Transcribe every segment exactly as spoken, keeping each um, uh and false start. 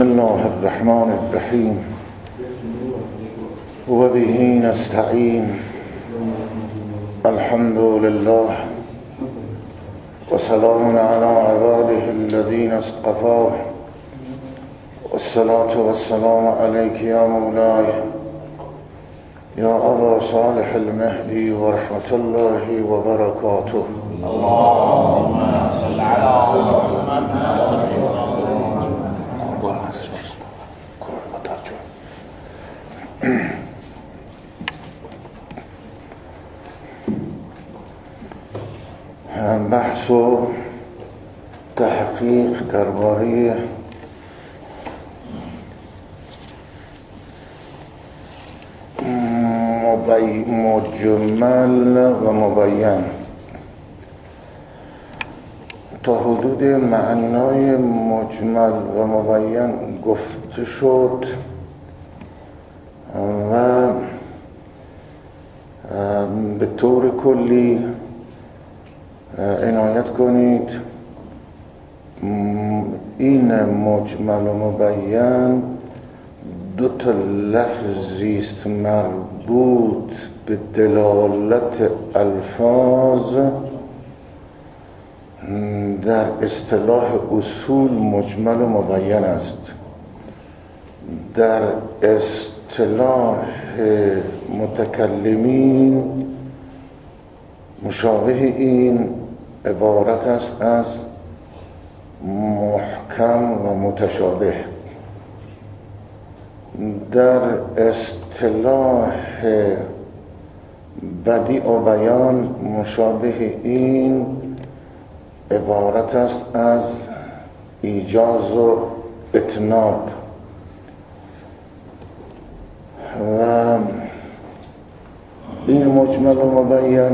بسم الله الرحمن الرحیم و به نستعین الحمد لله و سلام علی عباده الذین اصطفى والصلاة والسلام علیک یا مولاي یا ابا صالح المهدی و رحمت الله و برکاته. اللهم صل علی محمد. بحث و تحقیق درباره مجمل و مبین تا حدود معنای مجمل و مبین گفته شد و به طور کلی عنایت کنید این مجمل و مبین دو تا لفظی است مربوط به دلالت الفاظ در اصطلاح اصول مجمل و مبین است. در اصطلاح متکلمین مشابه این عبارت است از محکم و متشابه. در اصطلاح بدیع و بیان مشابه این عبارت است از ایجاز و اتناب. و این مجمل و مبین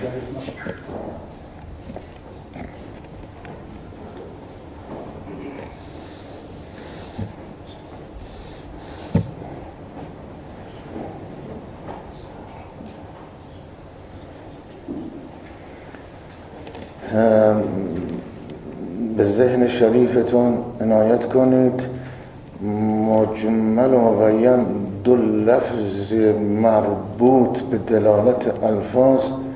به ذهن شریفتون عنایت کنید. مجمل و مبین دو لفظ مربوط به دلالت الفاظ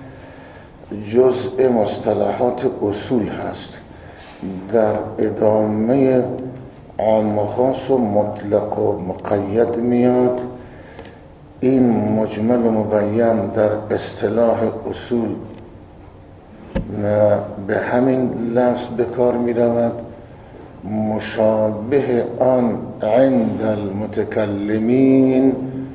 جزء مصطلحات اصول هست. در ادامه عام و خاص و مطلق و مقید میاد. این مجمل و مبین در اصطلاح اصول به همین لفظ به کار می رود. مشابه آن عند المتکلمین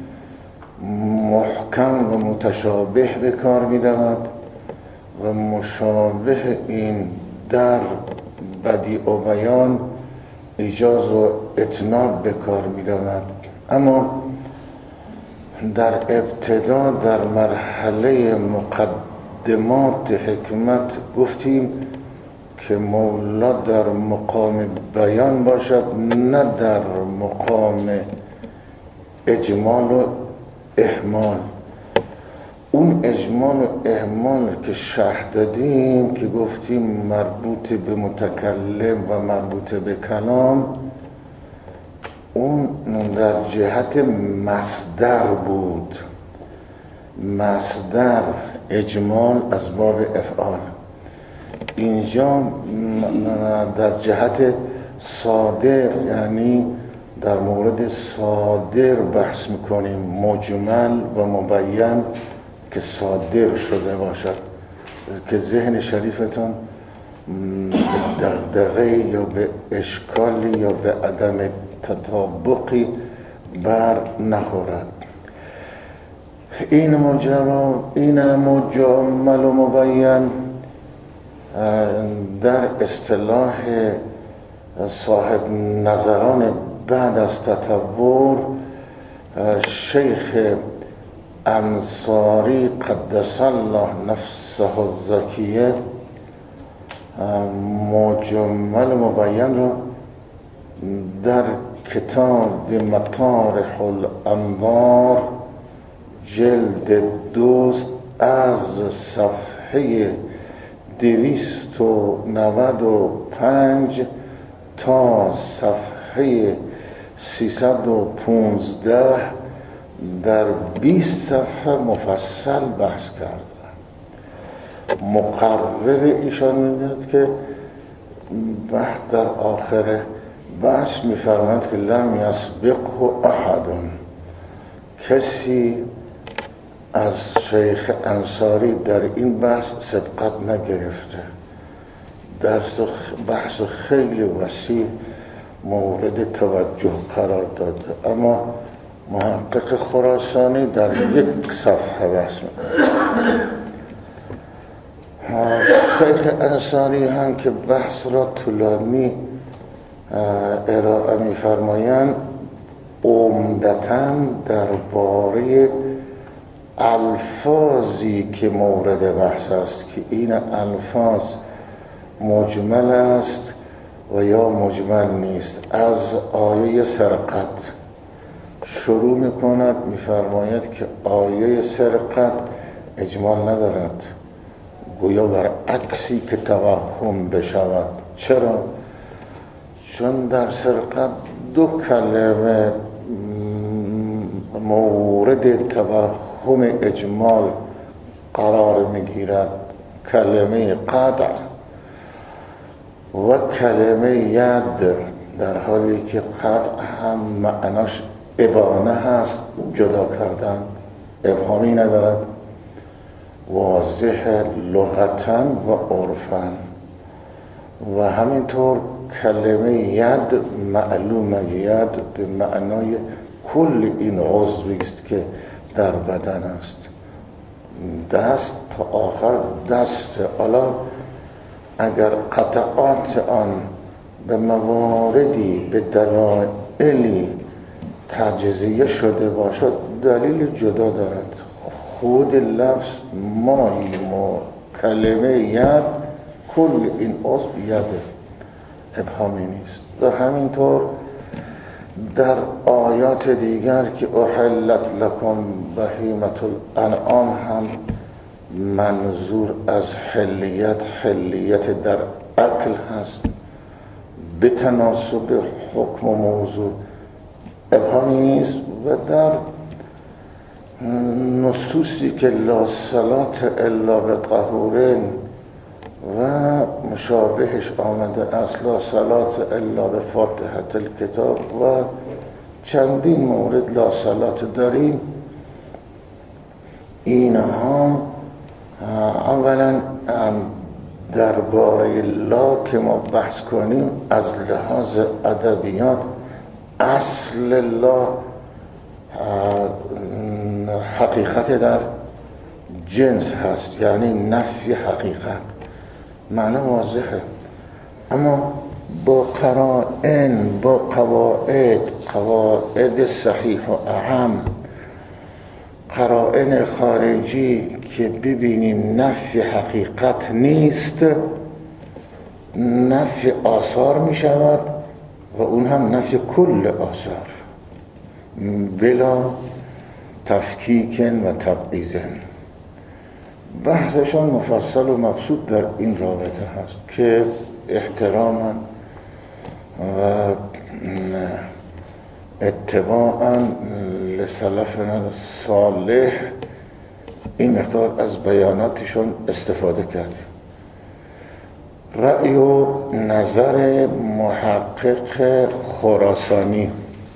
محکم و متشابه به کار می رود و مشابه این در بدیع و بیان ایجاز و اتناب به کار می رود. اما در ابتدا در مرحله مقدمات حکمت گفتیم که مولا در مقام بیان باشد، نه در مقام اجمال و اهمال. اون اجمال و اهمال که شرح دادیم که گفتیم مربوط به متکلم و مربوط به کلام، اون در جهت مصدر بود. مصدر اجمال از باب افعال. اینجا در جهت صادر، یعنی در مورد صادر بحث میکنیم، مجمل و مبین که صادر شده باشد، که ذهن شریفتون به دغدغه یا به اشکالی یا به عدم تطابقی بر نخورد. این مجرم این مجمل و مبین در اصطلاح صاحب نظران بعد از تطور شیخ انصاری قدس الله نفسه الزکیه مجمل و مبین را در کتاب مطارح الانوار جلد دوست از صفحه دویست و نود و پنج تا صفحه صفحه سیصد و پانزده در بیست صفحه مفصل بحث کردن. مقرر ایشان میگوید که بعد در آخر بحث میفرماید که لم یسبقه احد، کسی از شیخ انصاری در این بحث سبقت نگرفته. در بحث خیلی وسیع مورد توجه قرار داده، اما محقق خراسانی در یک صفحه بحث میکنه. شیخ انصاری هم که بحث را طولانی ارائه می‌فرمایند، عمدتاً درباره الفاظی که مورد بحث است که این الفاظ مجمل است و یا مجمل نیست، از آیه سرقت شروع می‌کند، می‌فرماید که آیه سرقت اجمال ندارد، گویا برعکسی که توهم بشود. چرا؟ چون در سرقت دو کلمه مورد توهم اجمال قرار میگیرد، کلمه قطع و کلمه ید، در حالی که قطع هم معناش ابانه هست، جدا کردن، ابهامی ندارد، واضح لغتاً و عرفاً. و همینطور کلمه ید معلومه، ید به معنای کل این عضوی است که در بدن است، دست تا آخر دست. حالا اگر قطعات آن به مواردی به دلایلی تجزیه شده باشد دلیل جدا دارد. خود لفظ ماییم و کلمه ید، کل این عضو یده، ابهامی نیست. و همینطور در آیات دیگر که احلت لکم بهیمة الانعام هم منظور از حلیت، حلیت در اکل هست، به تناسب حکم و موضوع، ابهامی نیست. و در نصوصی که لا صلاة الا بطهورین و مشابهش آمده است، لا صلاة الا بفاتحة الکتاب و چندین مورد لا صلاة داریم، اینها اولا درباره لا که ما بحث کنیم از لحاظ ادبیات اصل لا حقیقت در جنس هست، یعنی نفی حقیقت، معنی واضحه. اما با قرائن، با قواعد، قواعد صحیح و اعم، قرائن خارجی که ببینیم نفی حقیقت نیست، نفی آثار می شود و اون هم نفی کل آثار بلا تفکیکن و تبعیضن. بحثشان مفصل و مبسوط در این رابطه هست که احتراما و اتباعا لسلفنا صالح این مقدار از بیاناتشون استفاده کرد. رأی و نظر محقق خراسانی،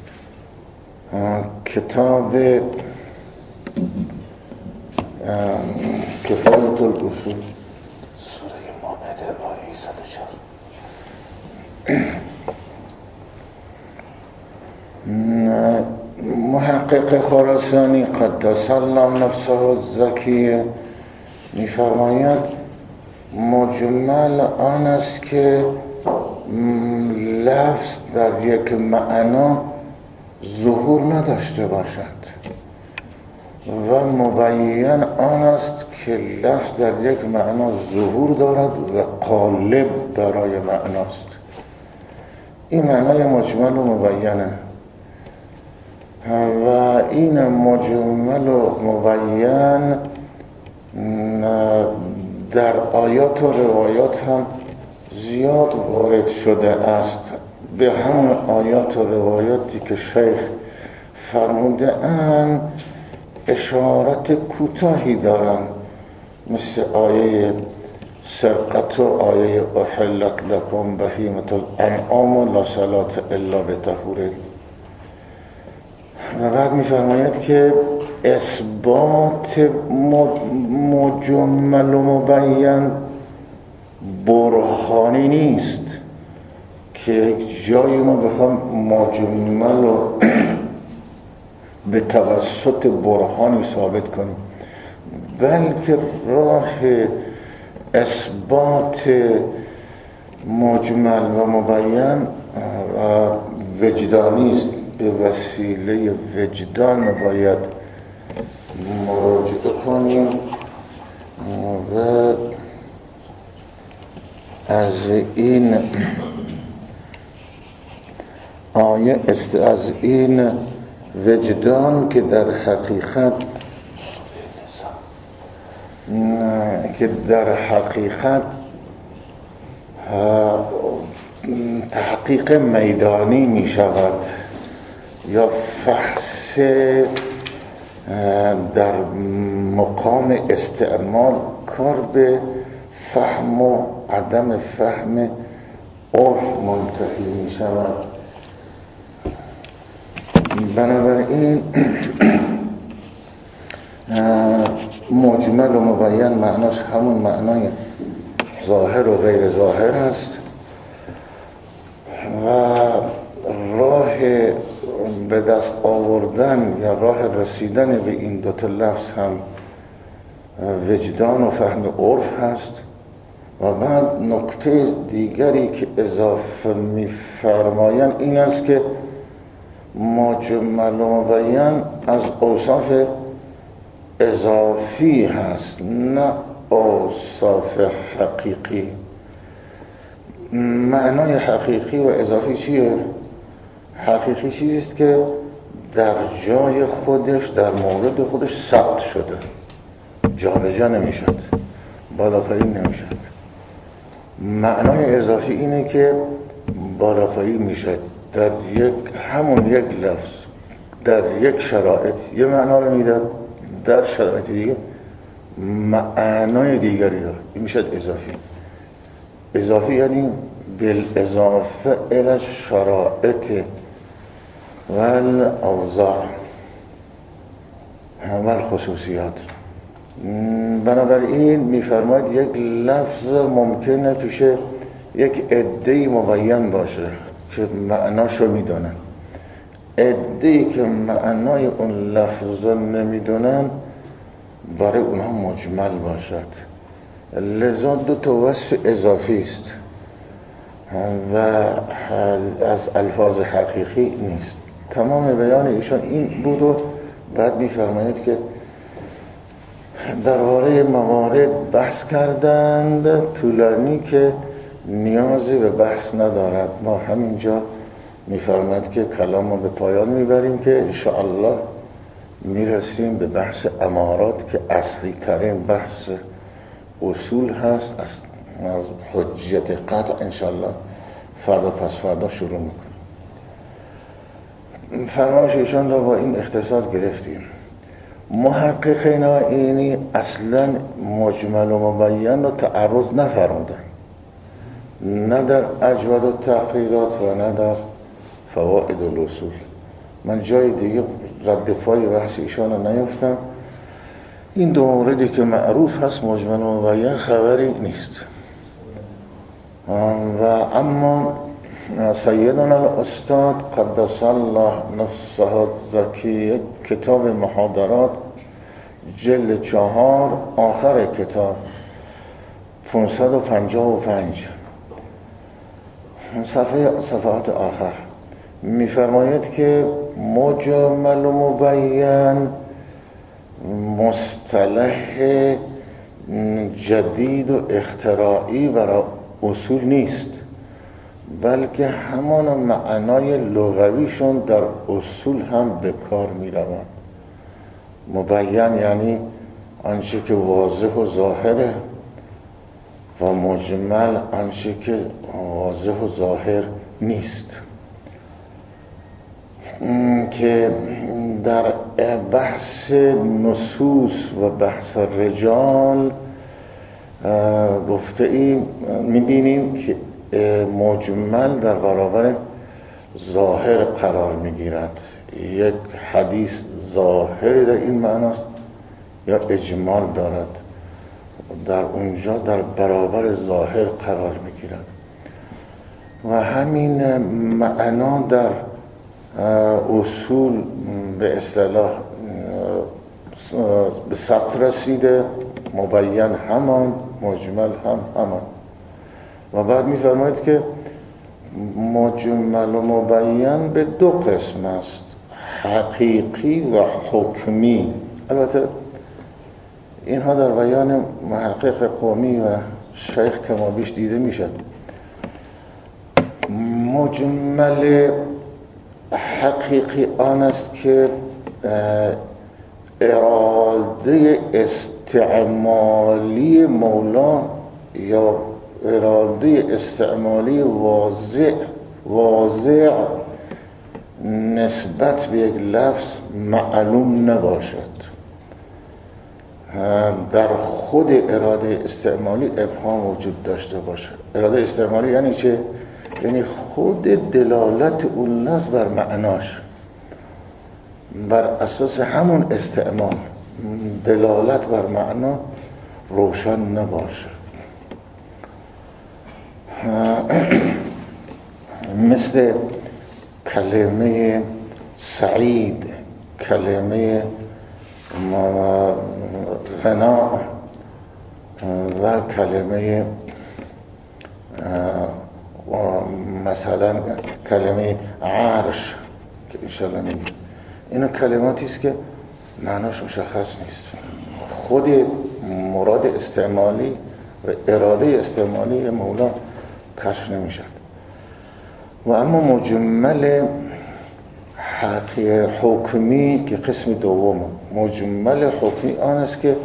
کتاب کفایت الاصول، سوره مائده آیه صد و چهار. محقق خراسانی قدس الله نفسه الزکیه می‌فرماید مجمل آن است که لفظ در یک معنا ظهور نداشته باشد و مبین آن است که لفظ در یک معنا ظهور دارد و قالب برای معناست. این معنای مجمل و مبینه و این مجمل و مبین در آیات و روایات هم زیاد وارد شده است. به همون آیات و روایاتی که شیخ فرموده ان اشارت کوتاهی دارن، مثل آیه سرقت و آیه احلت لکم بهیمة الانعام و لا صلاة الا بطهور. و بعد میفرماید که اثبات مجمل و مبین برهانی نیست که جایی ما بخوام مجمل و به توسط برهانی ثابت کنیم، بلکه راه اثبات مجمل و مبین وجدانی است. به وسیله وجدان باید مراجعه کنیم و از این آیه است، از این وجدان که در حقیقت که در حقیقت تحقیق میدانی می شود یا فحص در مقام استعمال کار به فهم و عدم فهم عرف منتهی می شود. بنابراین مجمل و مبین معناش همون معنای ظاهر و غیر ظاهر است و راه به دست آوردن یا راه رسیدن به این دوتا لفظ هم وجدان و فهم عرف هست. و بعد نکته دیگری که اضافه می‌فرمایند این است که مجمل و مبین از اوصاف اضافی هست نه اوصاف حقیقی. معنای حقیقی و اضافی چیه؟ حقیقی چیزی است که در جای خودش، در مورد خودش ثبت شده، جابجا نمیشد، بالافرین نمیشد. معنای اضافی اینه که بالافرین میشد، در یک همون یک لفظ در یک شرایط یه معنا رو میداد، در شرایط دیگه معنای دیگری رو. این میشد اضافی. اضافی یعنی بالاضافه الی الشرائط و الاوضاع و الخصوصیات. بنابراین میفرماید یک لفظ ممکنه پیش یک عده‌ای مبین باشه که معناشو میدونن، عده‌ای که معنای اون لفظ رو نمیدونن برای اونها مجمل باشد. لذا دو تا وصف اضافی است و از الفاظ حقیقی نیست. تمام بیان ایشان این بود و بعد میفرماید که درباره موارد بحث کردند طولانی که نیازی به بحث ندارد. ما همینجا میفرماید که کلام رو به پایان میبریم که انشاءالله میرسیم به بحث امارات که اصلی ترین بحث اصول هست. از حجیت قطع انشاءالله فردا پس فردا شروع میکنیم. فرمایش ایشان را با این اختصار گرفتیم. محققین آیینی اصلا مجمل و مبین را تعرض نفرمودن، نه در اجود و تحقیرات و نه در فوائد الاصول. من جای دیگه رد پای بحث ایشان را نیفتم. این دو موردی که معروف هست مجمل و مبین خبری نیست. و اما سیدنا الاستاد قدس الله نفسه زکی کتاب محاضرات جلد چهار آخر کتاب پانصد و پنجاه و پنج صفحه صفحات آخر میفرماید که مجمل و مبین مصطلح جدید و اختراعی برای اصول نیست، بلکه همان معنای لغویشون در اصول هم به کار می روند. مبین یعنی آنچه که واضح و ظاهره و مجمل آنچه که واضح و ظاهر نیست که در بحث نصوص و بحث رجال گفته ایم می‌بینیم که مجمل در برابر ظاهر قرار میگیرد. یک حدیث ظاهری در این معناست یا اجمال دارد، در اونجا در برابر ظاهر قرار میگیرد و همین معنا در اصول به اصطلاح به ثبت رسیده، مبین همان، مجمل هم همان. و بعد می‌فرماید که مجمل و مبین به دو قسم است، حقیقی و حکمی. البته اینها در بیان محقق قومی و شیخ کما بیش دیده میشد. مجمل حقیقی آن است که اراده استعمالی مولا یا اراده استعمالی واضح واضح نسبت به یک لفظ معلوم نباشد. در خود اراده استعمالی ابهام وجود داشته باشه. اراده استعمالی یعنی چه؟ یعنی خود دلالت اون لفظ بر معناش، بر اساس همون استعمال دلالت بر معنا روشن نباشه. مثل کلمه سعید، کلمه غنا و کلمه مثلا کلمه عرش که انشاءالله نگیم. اینا کلماتی است که معناش مشخص نیست، خود مراد استعمالی و اراده استعمالی مولا کشف نمیشد. و اما مجمل حقیقی حکمی که قسم دوم، مجمل حکمی آن است که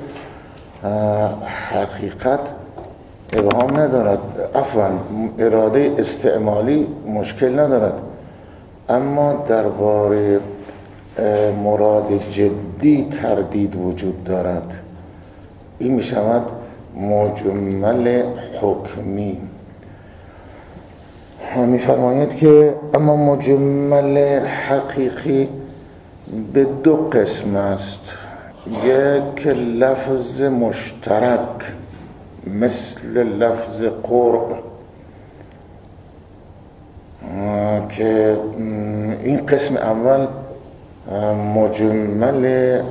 حقیقت ابهام ندارد، عفوا اراده استعمالی مشکل ندارد، اما درباره مراد جدی تردید وجود دارد. این می شود مجمل حکمی. می فرماید که اما مجمل حقیقی به دو قسم است. یک لفظ مشترک مثل لفظ قرب که این قسم اول مجمل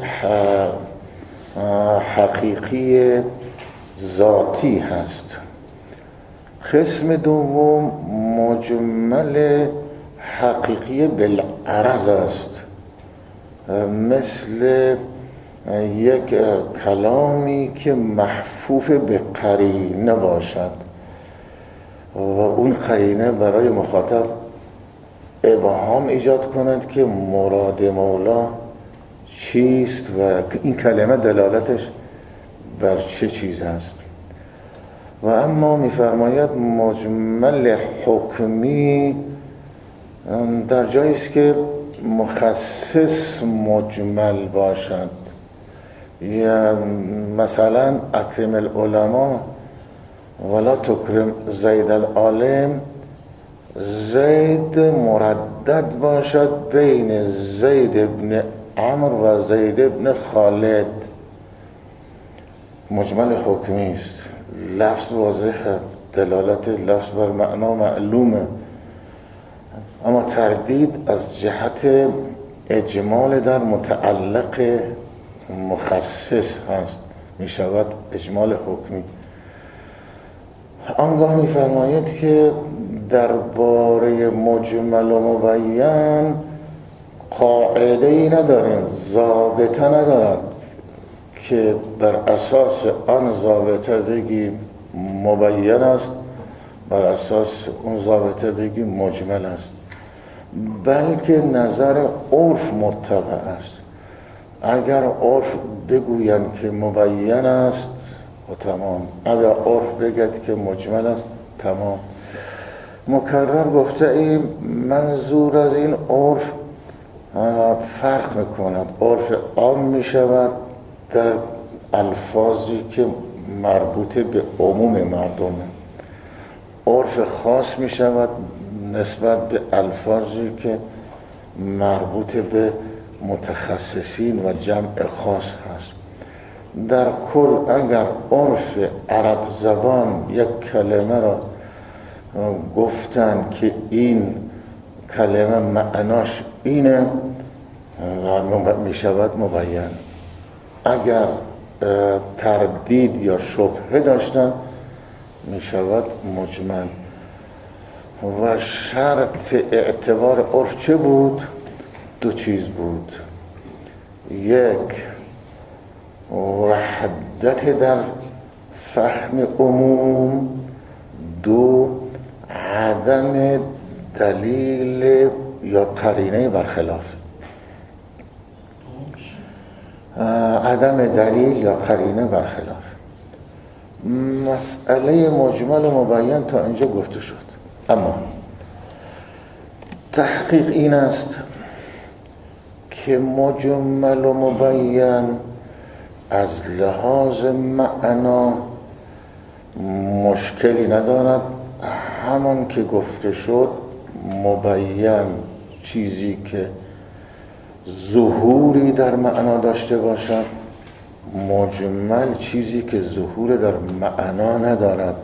حقیقی ذاتی هست. قسم دوم مجمل حقیقی بالعرض است، مثل یک کلامی که محفوف به قرینه باشد و اون قرینه برای مخاطب ابهام ایجاد کند که مراد مولا چیست و این کلمه دلالتش بر چه چیز است. و اما می‌فرماید مجمل حکمی در جایی است که مخصص مجمل باشد، یا مثلا اکرم العلماء ولا تکرم زید العالم، زید مردد باشد بین زید ابن عمرو و زید ابن خالد، مجمل حکمی است. لفظ واضحه، دلالت لفظ بر معنا معلومه، اما تردید از جهت اجمال در متعلق مخصص هست، می شود اجمال حکمی. آنگاه می فرماید که درباره مجمل و مبین قاعده ای نداریم، ضابطه ندارد که بر اساس آن ضابطه بگیم مبین است، بر اساس اون ضابطه بگیم مجمل است، بلکه نظر عرف متبع است. اگر عرف بگویند که مبین است و تمام، اگر عرف بگوید که مجمل است تمام. مکرر گفته ایم منظور از این عرف فرق میکند. عرف عام میشود در الفاظی که مربوط به عموم مردمه، عرف خاص میشود نسبت به الفاظی که مربوط به متخصصین و جمع خاص هست. در کل اگر عرف عرب زبان یک کلمه را گفتن که این کلمه معناش اینه و می شود مبین، اگر تردید یا شبهه داشتن می شود مجمل. و شرط اعتبار عرف چه بود؟ دو چیز بود: یک وحدت در فهم عموم، دو عدم دلیل یا قرینه برخلاف. عدم دلیل یا قرینه برخلاف. مسئله مجمل و مبین تا اینجا گفته شد، اما تحقیق این است که مجمل و مبین از لحاظ معنا مشکلی ندارد. همان که گفته شد مبین چیزی که ظهوری در معنا داشته باشد، مجمل چیزی که ظهور در معنا ندارد،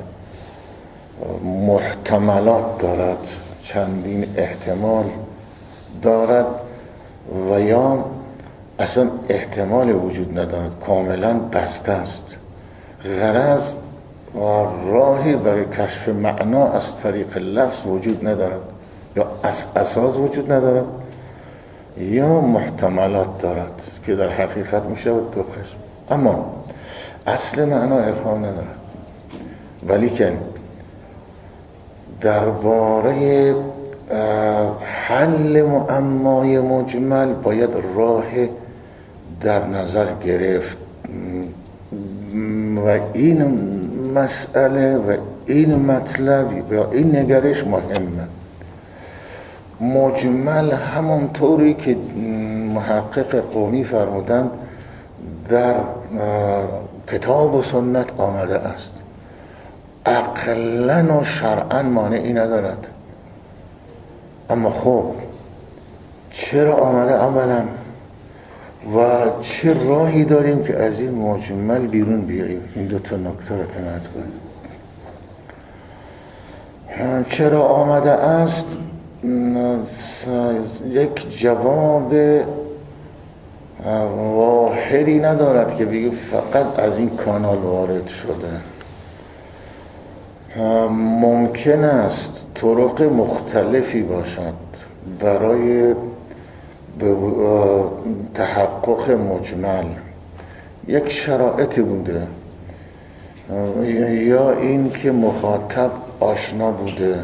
محتملات دارد، چندین احتمال دارد و یا اصلا احتمال وجود ندارد، کاملا بسته است. غرض و راهی برای کشف معنا از طریق لفظ وجود ندارد، یا از اساس وجود ندارد یا محتملات دارد که در حقیقت میشه دو قسم. اما اصل معنا ابهام ندارد، ولی که درباره حل معمای مجمل باید راه در نظر گرفت و این مسئله و این مطلب و این نگرش مهمه. مجمل همونطوری که محقق قومی فرمودند در کتاب و سنت آمده است، عقلاً و شرعاً مانعی ندارد. اما خب چرا آمده اولا و چه راهی داریم که از این مجمل بیرون بیاییم؟ این دو تا نکته رو عنایت کنید. چرا آمده است؟ یک جواب واحدی ندارد که بگه فقط از این کانال وارد شده. ممکن است طرق مختلفی باشد برای تحقق مجمل. یک شرایطی بوده، یا این که مخاطب آشنا بوده،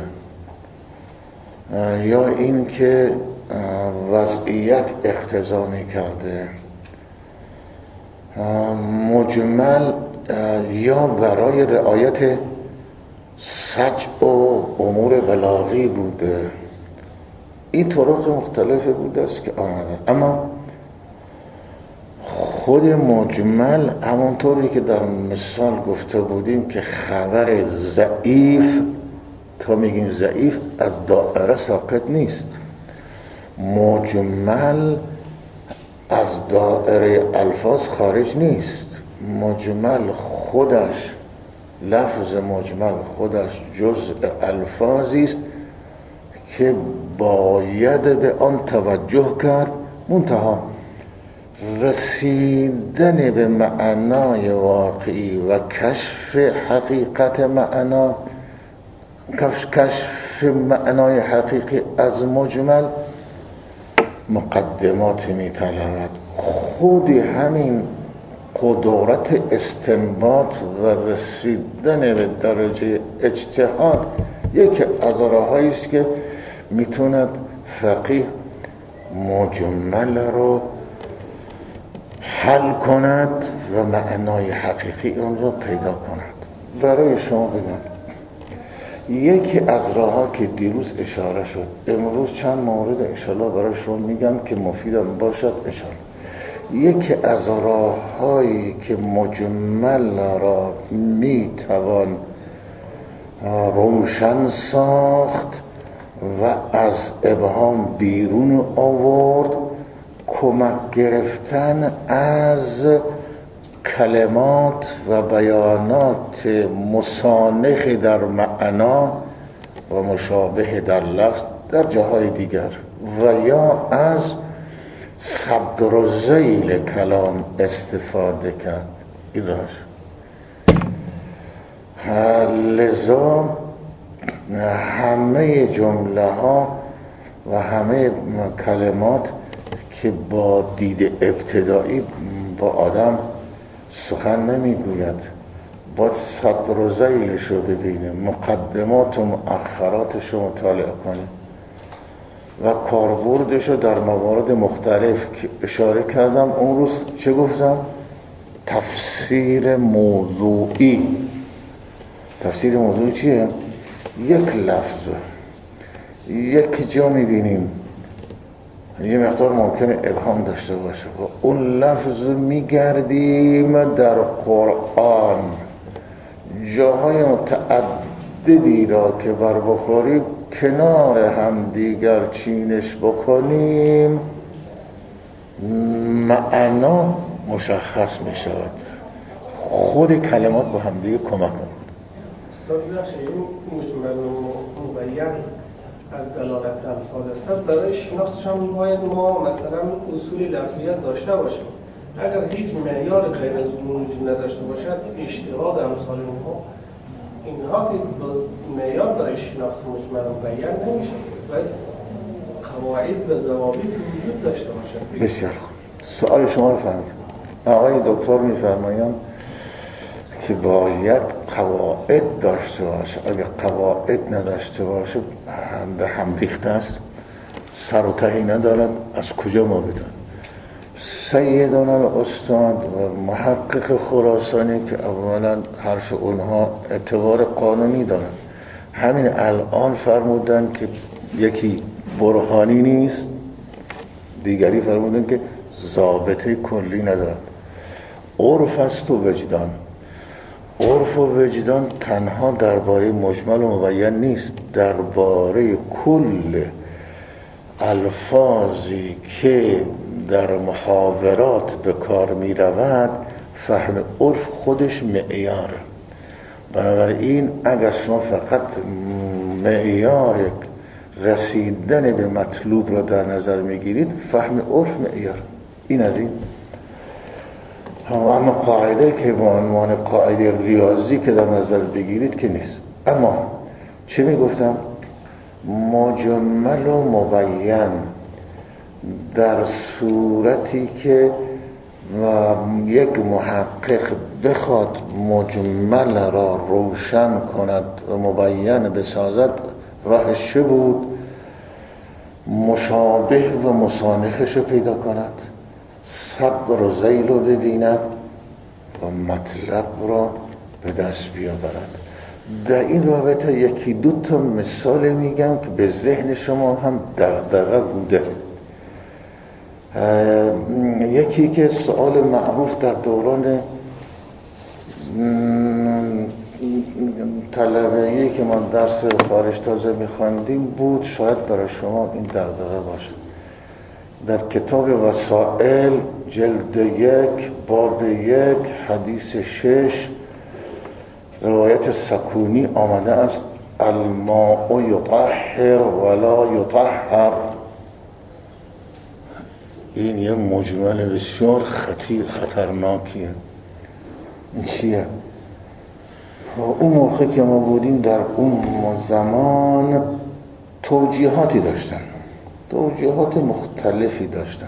یا این که وضعیت اقتضا می‌کرده. مجمل یا برای رعایت سجع و امور بلاغی بوده. این طرق مختلفی بوده است که آمده. اما خود مجمل همونطوری که در مثال گفته بودیم که خبر ضعیف، تا میگیم ضعیف، از دائره ساقط نیست. مجمل از دائره الفاظ خارج نیست. مجمل خودش، لفظ مجمل خودش جزء الفاظی است که باید به آن توجه کرد. منتها رسیدن به معنای واقعی و کشف حقیقت معنا، کشف معنای حقیقی از مجمل مقدمات می‌طلبد. خود همین قدرت استنباط و رسیدن به درجه اجتهاد یکی از راه‌هایی است که میتوند فقیه مجمل رو حل کند و معنای حقیقی اون رو پیدا کند. برای شما بگم یکی از راه ها که دیروز اشاره شد، امروز چند مورد انشالله برای شما میگم که مفیدم باشد انشالله. یکی از راه هایی که مجمل را میتوان روشن ساخت و از ابهام بیرون آورد، کمک گرفتن از کلمات و بیانات مسانخ در معنا و مشابه در لفظ در جاهای دیگر و یا از صدر و ذیل کلام استفاده کرد. این راهش. لذا همه جمله ها و همه کلمات که با دید ابتدایی با آدم سخن نمیگوید، باید صدر و ذیلش رو ببینه، مقدمات و مؤخراتش رو مطالعه کنه و کاربردش رو در موارد مختلف که اشاره کردم اون روز. چه گفتم؟ تفسیر موضوعی. تفسیر موضوعی چیه؟ یک لفظ یک جا میبینیم یه مقدار ممکنه ابهام داشته باشه و اون لفظ میگردیم در قرآن جاهای متعددی را که بر بخاری کنار هم دیگر چینش بکنیم معنا مشخص میشود. خود کلمات با هم دیگه کمک میکنه. استاد بخشه این مجمل مبین از دلالت الفاظ است، برای شناختش هم باید ما مثلا اصول لفظیت داشته باشیم. اگر هیچ معیار غیر از اون وجود نداشته باشد، اشتغال امثال اونها اینها که باز معیار برای شناخت مجمل مبین نمیشه، باید قواعد و ضوابط وجود داشته باشد. بسیار خوب، سوال شما رو فهمیدم. آقای دکتر میفرمایند که باید قواعد داشته باشه. اگه قواعد نداشته باشه به هم ریخته است، سر و تهی ندارد، از کجا ما بدون؟ سیدنا الاستاد و محقق خراسانی که اولا حرف اونها اعتبار قانونی دارد، همین الان فرمودن که یکی برهانی نیست، دیگری فرمودن که ضابطه کلی ندارد. عرف است و وجدان. عرف و وجدان تنها درباره مجمل و مبین نیست، درباره کل الفاظی که در محاورات به کار می رود فهم عرف خودش معیار. بنابراین اگر شما فقط معیار رسیدن به مطلوب را در نظر می گیرید، فهم عرف معیار. این از این. اما قاعده که به عنوان قاعده ریاضی که در نظر بگیرید که نیست. اما چه می گفتم؟ مجمل و مبین در صورتی که یک محقق بخواد مجمل را روشن کند و مبین بسازد، راهش چه بود؟ مشابه و مسانخش رو پیدا کند، صدر و ذیل رو ببیند و مطلب را به دست بیاورد. در این رابطه یکی دو تا مثال میگم که به ذهن شما هم دغدغه بوده. یکی که سوال معروف در دوران طلبه‌ای که ما درس خارج تازه میخواندیم بود، شاید برای شما این دغدغه باشه. در کتاب وسائل جلد یک باب یک حدیث شش روایت سکونی آمده است: الماء یطهر ولا یطهر. این یه مجمل بسیار خطیر خطرناکیه. این چیه؟ اون موقع که ما بودیم در اون زمان توجیهاتی داشتن، توجیهات مختلفی داشتن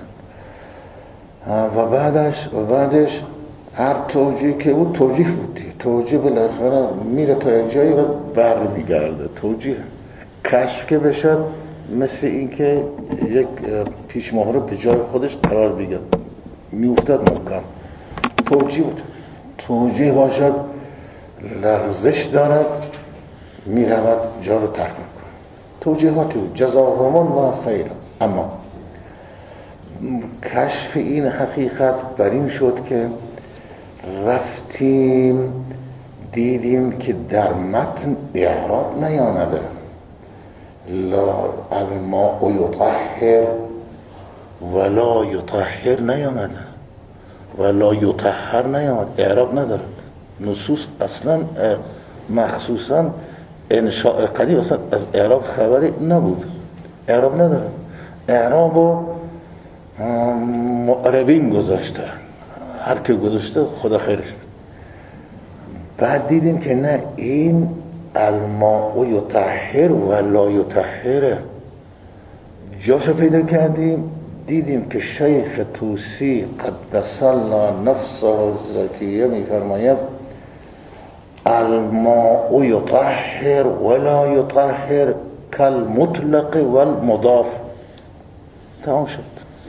و بعدش و بعدش هر توجیه که بود توجیه بود. توجیه بالاخره میره تا یک جایی و بر میگرده. توجیه کشف که بشد مثل این که یک پیش مهره به جای خودش قرار بگیرد، میافتد محکم. توجیه بود. توجیه باشد لغزش دارد می رود جا رو ترک میکنه. توجیهاتی جزاهم الله خیر. اما کشف این حقیقت بر این شد که رفتیم دیدیم که در متن اعراب نیامده. لا الماء یطهر ولا یطهر نیامده، ولا یطهر نیامده، اعراب ندارد. نصوص اصلا مخصوصا انشاء قدیم اصلا از اعراب خبری نبود، اعراب ندارد. اعراب و معربین گذاشته، هر که گذاشته خدا خیرش. بعد دیدیم که نه، این الماء یطهر ولا یطهر جاشو پیدا کردیم. دیدیم که شیخ طوسی قدس الله نفسه الزکیه میفرماید الماء یطهر ولا یطهر کالمطلق والمضاف. تمام شد.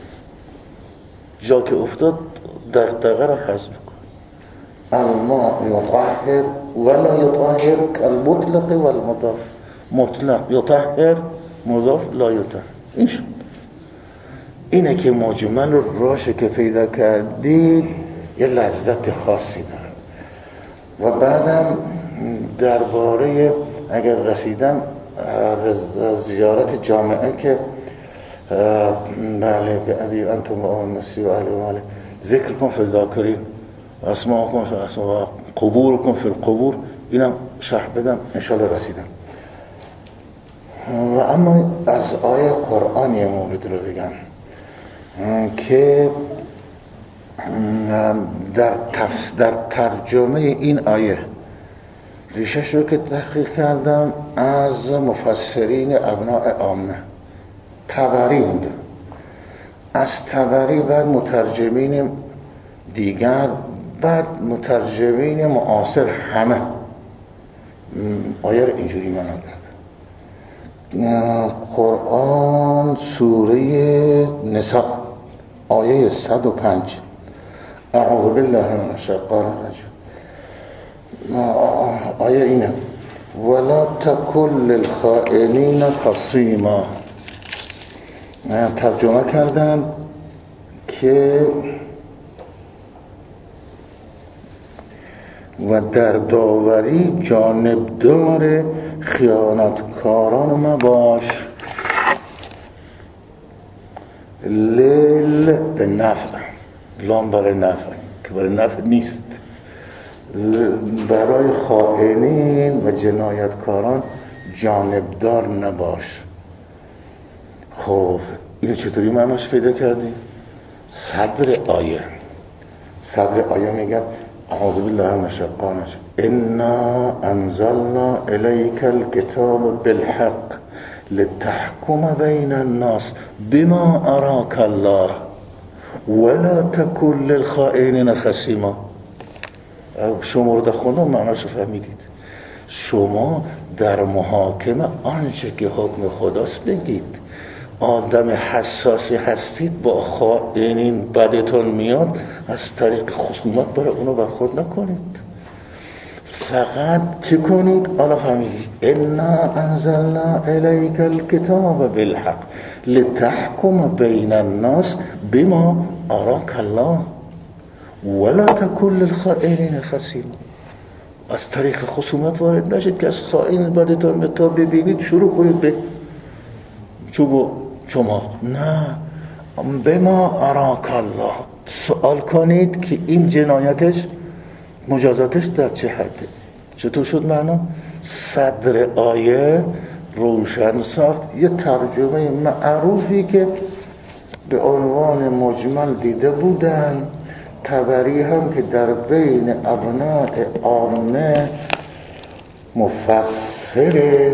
جا که افتاد دغدغه را حذف کن. الماء یطهر ولا یطهر کالمطلق والمضاف. مطلق یطهر، مضاف لا یطهر. این شد. اینه که مجمل راشه که پیدا کردید یه لذت خاصی دارد. و بعدم درباره اگر رسیدن زیارت جامعه که بله به ابی انتم و آن نفسی و اهل و ماله ذکر کن فی الذاکرین اسماء کن فی الاسماء قبور کن فی القبور، اینم شرح بدم انشاءالله رسیدم. و اما از آیه قرآن یه مورد رو بگم که در, تفس در ترجمه این آیه ریشش رو که تحقیق کردم از مفسرین ابناء عامه طبری بوده، از طبری بعد مترجمین دیگر، بعد مترجمین معاصر همه آیه رو اینجوری معنا کرد. قرآن سوره نساء آیه صد و پنج اعوذ بالله من الشیطان الرجیم. آیه اینه ولا تکن للخائنین خصیما. ترجمه کردن که و در داوری جانبدار خیانتکاران مباش. لیل به نفع، لام برای نفع که برای نفع نیست، برای خائنین و جنایتکاران جانبدار نباش. خب این چطوری معناش پیدا کردی؟ صدر آیه صدر آیه میگه اعوذ بالله من الشیطان الرجیم انا انزلنا الیک الکتاب بالحق لتحکم بین الناس بما اراک الله ولا تکن للخائنین خصیما. شما رو در خوندم معناش فهمیدید. شما در محاکمه آنچه که حکم خداست بگید. آدم حساسی هستید، با خائنین بدتون میاد، از طریق خصومت برای اونو برخورد نکنید. فقط چه کنید؟ حالا فهمیدید انا انزلنا الیک الکتاب بالحق لتحکم بین الناس بما اراک الله ولا تکن للخائنین خصیما. از طریق خصومت وارد نشید که از خائن بدتون به تا ببینید شروع کنید به چوب شما. نه، بما اراک الله، سوال کنید که این جنایتش مجازاتش در چه حده. چطور شد معنا؟ صدر آیه روشن ساخت. یه ترجمه معروفی که به عنوان مجمل دیده بودن، طبری هم که در بین ابناء عامه مفسر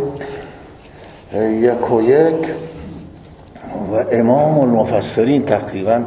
یک و یک و امام المفسرین تقریبا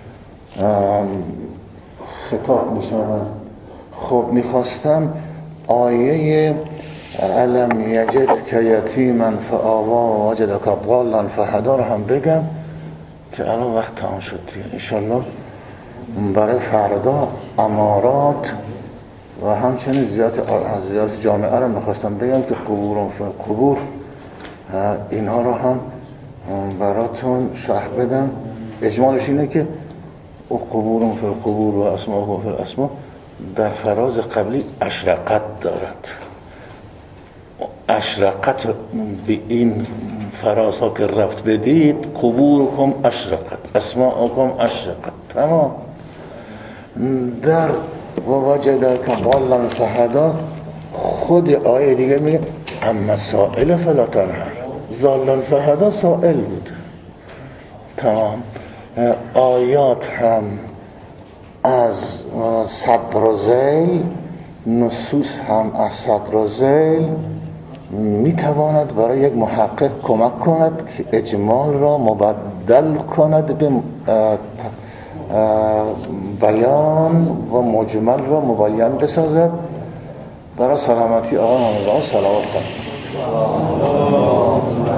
خطاب میشوند. خب میخواستم آیه علم یجد که یتیما فآوا وجدک ضالا فهدا رو هم بگم که الان وقت تمام شد. انشالله برای فردا امارات و همچنین زیارت زیارت جامعه رو میخواستم بگم که قبور فی القبور اینها رو هم براتون شرح بدم. اجمالش اینه که او قبور فی القبور و اسماء فی الاسماء در فراز قبلی اشرقت دارد. اشرقت به این فرازها که رفت بدید، قبورکم اشرقت، اسماءکم اشرقت، تمام. در و وجدک ضالا فهدا خود آیه دیگه میگه اما سائل فلا تنهر. ضالا فهدا سائل بود، تمام. آیات هم از صدر و ذیل، نصوص هم از صدر و ذیل میتواند برای یک محقق کمک کند که اجمال را مبدل کند به بیان و مجمل را مبین بسازد. برای سلامتی آقا محمد صلوات کنید.